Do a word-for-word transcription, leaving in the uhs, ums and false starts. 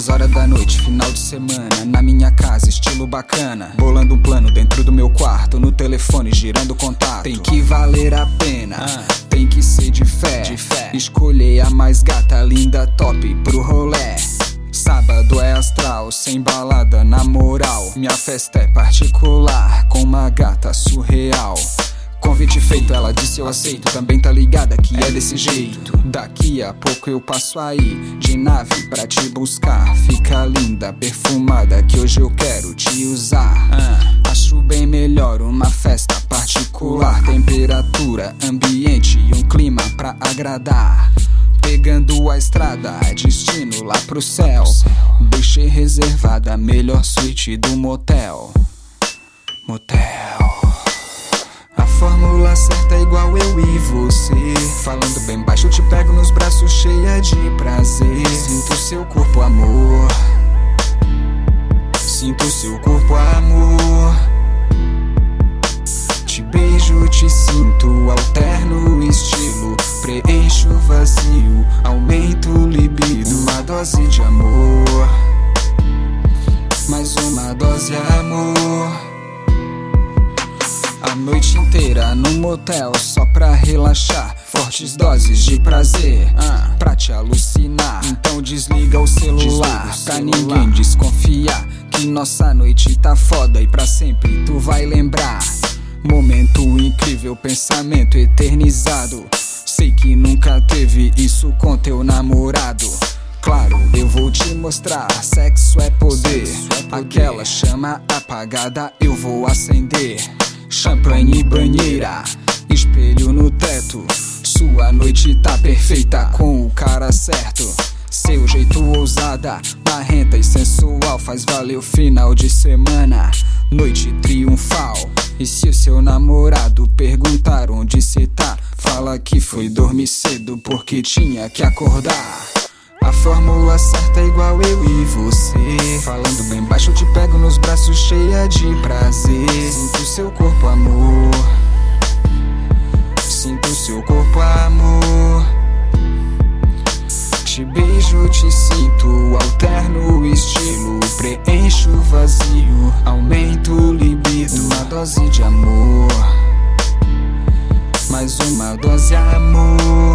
Altas horas da noite, final de semana, na minha casa, estilo bacana. Bolando um plano dentro do meu quarto, no telefone girando contato. Tem que valer a pena, ah. tem que ser de fé. de fé Escolher a mais gata, linda, top pro rolê. Sábado é astral, sem balada na moral. Minha festa é particular, com uma gata surreal. Convite feito, ela disse eu aceito. Também tá ligada que é desse jeito. Daqui a pouco eu passo aí, de nave pra te buscar. Fica linda, perfumada, que hoje eu quero te usar. ah. Acho bem melhor uma festa particular. Temperatura, ambiente e um clima pra agradar. Pegando a estrada, destino lá pro céu. Deixei reservada a melhor suíte do motel. Motel. A fórmula certa é igual eu e você. Falando bem baixo eu te pego nos braços, cheia de prazer. Sinto seu corpo, amor. Sinto seu corpo, amor. Te beijo, te sinto, alterno o estilo. Preencho o vazio, aumento o libido. Uma dose de amor, mais uma dose, amor. A noite inteira no motel, só pra relaxar. Fortes doses de prazer, ah, pra te alucinar. Então desliga o celular, desliga o pra celular. Ninguém desconfiar que nossa noite tá foda e pra sempre tu vai lembrar. Momento incrível, pensamento eternizado. Sei que nunca teve isso com teu namorado. Claro, eu vou te mostrar, sexo é poder. Sexo é poder. Aquela chama apagada eu vou acender. Champanhe e banheira, espelho no teto. Sua noite tá perfeita com o cara certo. Seu jeito ousada, marrenta e sensual faz valer o final de semana. Noite triunfal. E se o seu namorado perguntar onde cê tá, fala que foi dormir cedo porque tinha que acordar. A fórmula certa é igual eu e você. Falando bem baixo eu te pego nos braços, cheia de prazer. Sinto seu corpo, amor. Sinto seu corpo, amor. Te beijo, te sinto, alterno o estilo. Preencho o vazio, aumento o libido. Uma dose de amor, mais uma dose, amor.